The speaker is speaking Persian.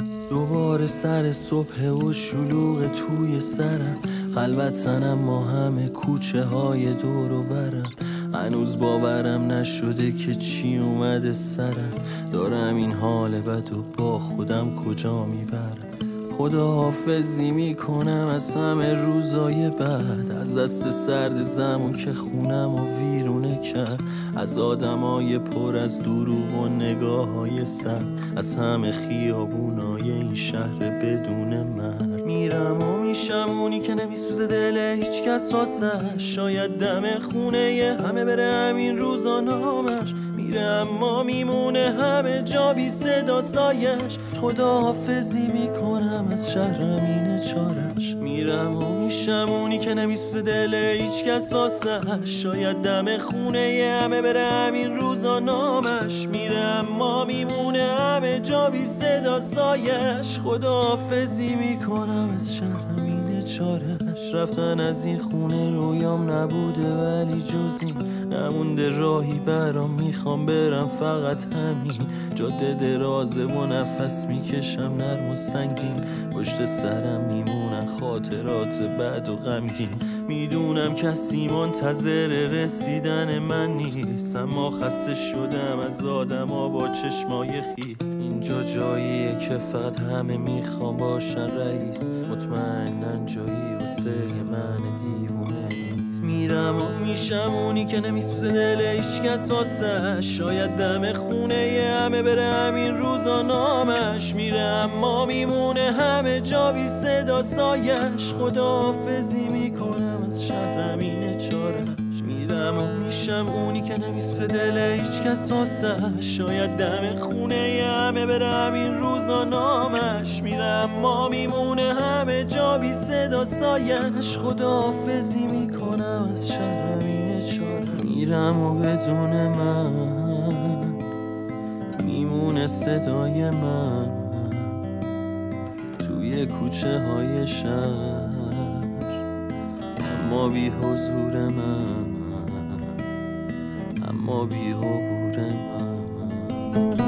دوباره سر صبح و شلوغ توی سرم، خلوتن اما همه کوچه های دور و برم. هنوز باورم نشده که چی اومده سرم، دارم این حال بد و با خودم کجا میبرم. خداحافظی میکنم از همه روزای بعد، از دست سرد زمون که خونم و ویرونه کرد، از آدمای پر از دروغ و نگاه های سرد، از همه خیابونای این شهر بدون مرد. میرم و میشم اونی که نمیسوزه دل هیچ کس واسه، شاید دم خونه همه بره همین روزا نامش، میره اما میمونه همه جا بی صدا سایش. خداحافظی میکنم از شهرم اینه چارش، میرم و میشم اونی که نمیسوزه دل هیچ کس واسه، شاید دم خونه همه بره همین روزا نامش، میره اما میمونه همه جا بی صدا سایش. خداحافظی میکنم از شهرم اینه چارش، رفتن از این خونه رویام نبوده ولی جز این نمونده راهی برام، میخوام برم فقط همین. جاده درازه و نفس میکشم نرم و سنگین، پشت سرم میمونن خاطرات بد و غمگین. میدونم کسی منتظر رسیدن من نیست، اما خسته شدم از آدما با چشمای خیس. اینجا جاییه که فقط همه میخوام باشن رئیس، مطمئنن جایی واسه من دیوونه نیست. میرم و میشم اونی که نمیسوزه دل هیچ کس واسه، شاید دم خونه همه بره همین روزا نامش، میره اما میمونه همه جا بی صدا سایش. خداحافظی میکنم از شهرم اینه چارش، میرم و میشم اونی که نمیسوزه دل هیچ کس واسه، شاید دم خونه همه بره همین روزا نامش، میره اما میمونه همه جا بی صدا سایش. خداحافظی میکنم از شهرم اینه چارش، میرم و بدون من میمونه صدای من توی کوچه های شهر، اما بی حضور من، اما بی حضور من.